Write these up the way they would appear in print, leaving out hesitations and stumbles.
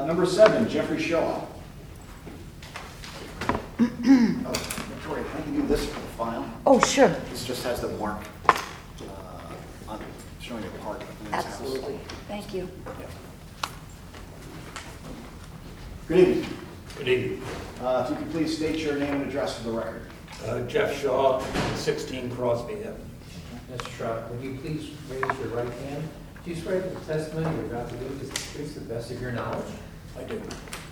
Number 7, Jeffrey Shaw. Oh, Victoria, can I give you this for the file? Oh, sure. This just has the mark on showing a part of his house. Absolutely. Thank you. Yeah. Good evening. Good evening. If you could please state your name and address for the record. Jeff Shaw, 16 Crosby Avenue. Mr. Schrock, would you please raise your right hand? Do you swear that the testimony you're about to give is the truth to the best of your knowledge? I do.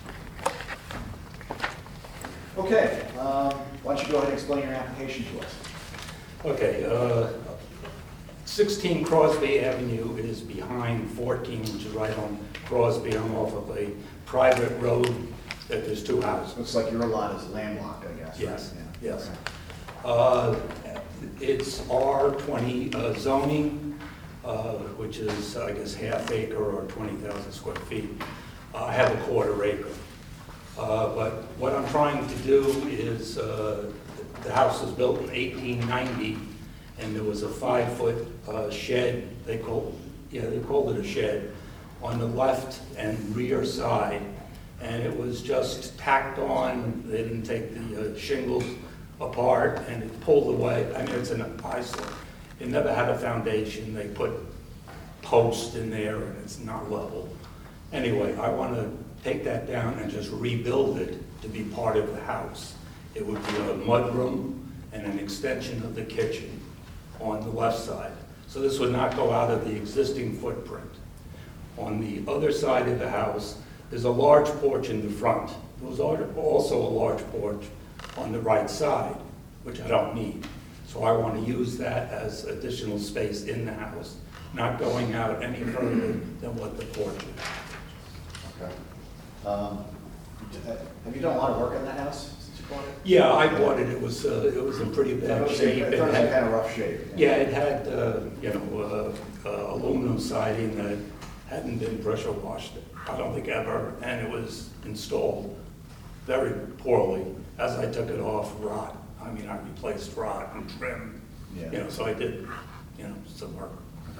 Okay, why don't you go ahead and explain your application to us? Okay, 16 Crosby Avenue is behind 14, which is right on Crosby. I'm off of a private road that there's 2 houses. Looks like your lot is landlocked, I guess. Yes, right? yes. Okay. It's R20 zoning, which is, I guess, half acre or 20,000 square feet. I have a quarter acre. But what I'm trying to do is, the house was built in 1890, and there was a 5-foot shed, they called it a shed, on the left and rear side, and it was just tacked on. They didn't take the shingles apart, and it pulled away. I mean, it's an eyesore. It never had a foundation. They put posts in there, and it's not level. Anyway, I want to take that down and just rebuild it to be part of the house. It would be a mudroom and an extension of the kitchen on the left side. So this would not go out of the existing footprint. On the other side of the house, there's a large porch in the front. There's also a large porch on the right side, which I don't need. So I want to use that as additional space in the house, not going out any further than what the porch is. Okay. Have you done a lot of work on that house since you bought it? Yeah, I bought it. It was in pretty bad shape. It was in kind of rough shape. Yeah, it had, aluminum siding that hadn't been pressure washed, I don't think ever, and it was installed very poorly. As I took it off, rot. I mean, I replaced rot and trim, Yeah. so I did, some work.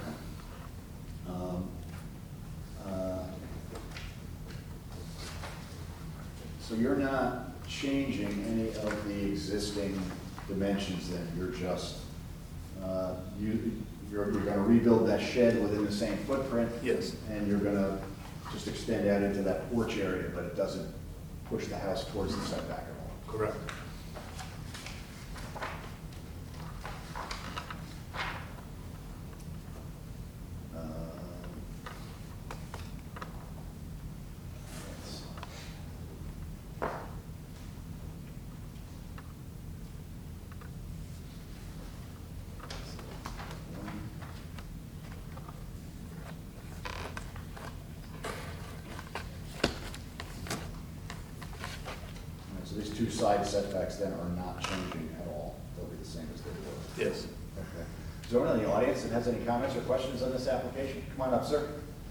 So you're not changing any of the existing dimensions then? You're just, you're going to rebuild that shed within the same footprint? Yes. And you're going to just extend out into that porch area, but it doesn't push the house towards the setback at all? Correct. So these 2 side setbacks then are not changing at all? They'll be the same as they were? Yes. Okay. Is there anyone in the audience that has any comments or questions on this application? Come on up, sir.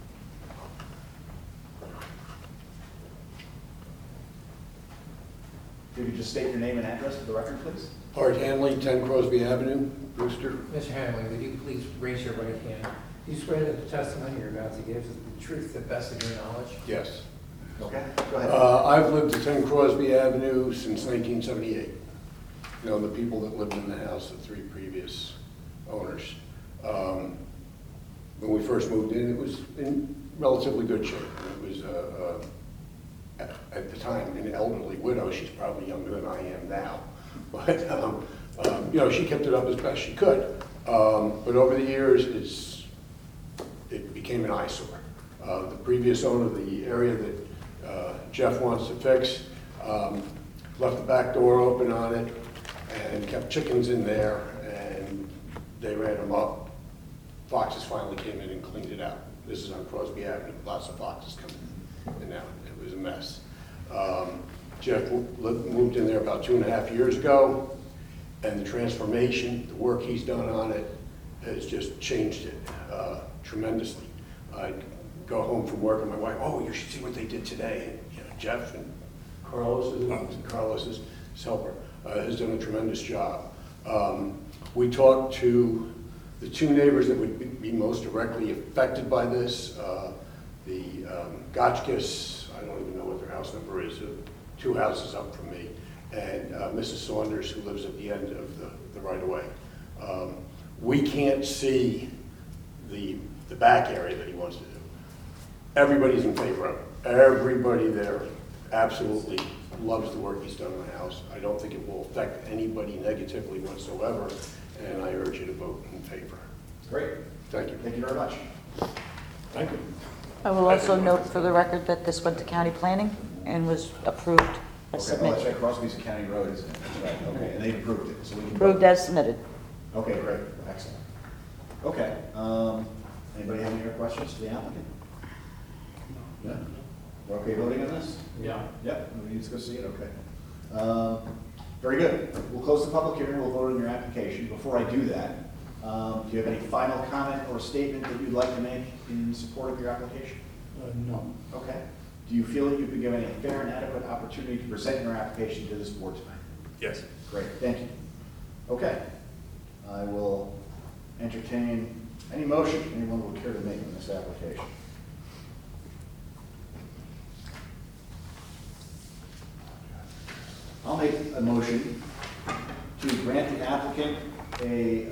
If you could just state your name and address for the record, please. Art Hanley, 10 Crosby Avenue, Brewster. Mr. Hanley, would you please raise your right hand? Do you swear that the testimony you're about to give is the truth to the best of your knowledge? Yes. Okay, go ahead. I've lived at 10 Crosby Avenue since 1978. You know, the people that lived in the house, the 3 previous owners. When we first moved in, it was in relatively good shape. It was, at the time, an elderly widow. She's probably younger than I am now. But, she kept it up as best she could. But over the years, it became an eyesore. The previous owner of the area that Jeff wants to fix left the back door open on it and kept chickens in there, and they ran them up. Foxes finally came in and cleaned it out. This is on Crosby Avenue. Lots of foxes coming in and out. It was a mess. Jeff moved in there about 2.5 years ago, and the transformation, the work he's done on it, has just changed it tremendously. I'd go home from work and my wife, oh, you should see what they did today. And Jeff and Carlos's helper has done a tremendous job. We talked to the 2 neighbors that would be most directly affected by this. The Gotchkis, I don't house number is, 2 houses up from me, and Mrs. Saunders, who lives at the end of the right-of-way. We can't see the back area that he wants to do. Everybody's in favor of it. Everybody there absolutely loves the work he's done on the house. I don't think it will affect anybody negatively whatsoever, and I urge you to vote in favor. Great. Thank you. Thank you very much. Thank you. I will also note for the record that this went to county planning and was approved as Okay, oh, that's submitted. right, Crosby's a county road, isn't it? That's right, okay, and they approved it, so we can. Approved as submitted. Okay, great, excellent. Okay, anybody have any other questions to the applicant? No? We're okay voting on this? Yeah. Yep, we need to go see it, okay. Very good. We'll close the public hearing, we'll vote on your application. Before I do that, do you have any final comment or statement that you'd like to make in support of your application? No. Okay. Do you feel that you've been given a fair and adequate opportunity to present your application to this board tonight? Yes. Great, thank you. Okay. I will entertain any motion anyone would care to make on this application. I'll make a motion to grant the applicant a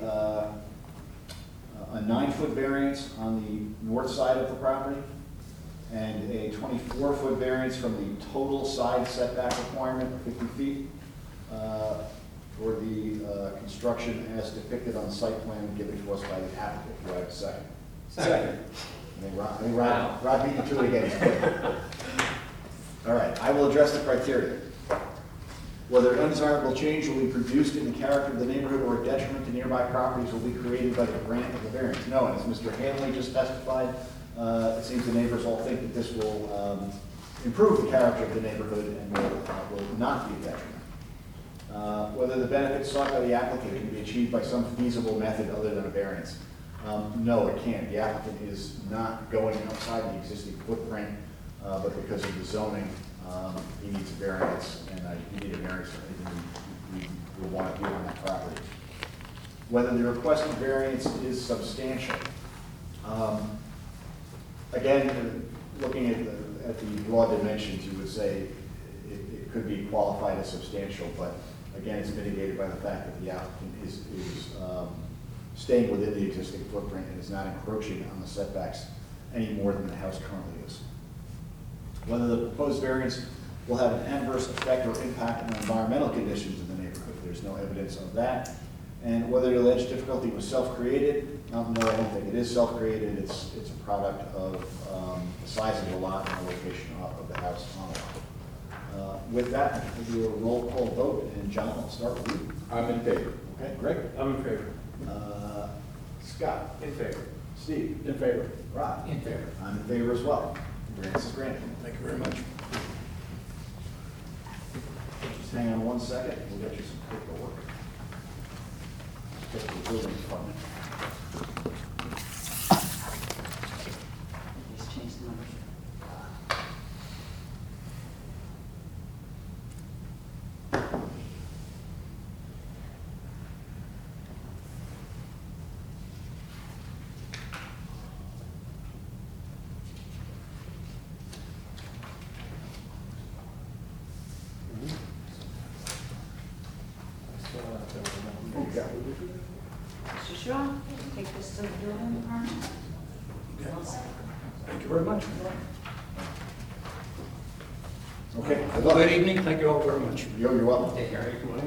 9-foot variance on the north side of the property and a 24-foot variance from the total side setback requirement of 50 feet for the construction as depicted on the site plan given to us by the applicant. Do I have a second? Second. I think Rod beat you to it again. All right, I will address the criteria. Whether an undesirable change will be produced in the character of the neighborhood or a detriment to nearby properties will be created by the grant of the variance. No, and as Mr. Hanley just testified, it seems the neighbors all think that this will improve the character of the neighborhood and will not be a detriment. Whether the benefits sought by the applicant can be achieved by some feasible method other than a variance. No, it can't. The applicant is not going outside the existing footprint, but because of the zoning, he needs a variance, and you need a variance for anything we want to do on that property. Whether the requested variance is substantial. Again, looking at the raw dimensions, you would say it could be qualified as substantial, but again, it's mitigated by the fact that the applicant is staying within the existing footprint and is not encroaching on the setbacks any more than the house currently is. Whether the proposed variance will have an adverse effect or impact on environmental conditions in the neighborhood. There's no evidence of that. And whether the alleged difficulty was self-created. No, I don't think it is self-created. It's a product of the size of the lot and the location of the house on the lot. With that, we'll do a roll call vote, and John, I'll start with you. I'm in favor. Okay, Greg? I'm in favor. Scott? In favor. Steve? In favor. Rod? In favor. I'm in favor as well. Variance is granted. Thank you very much. Just hang on 1 second, we'll get you some paperwork. Just get to the building department. Just change the numbers. Mr. Shaw, take this to the building department. Thank you very much. Okay, good Good luck. evening. Thank you all very much. You're welcome. Take care.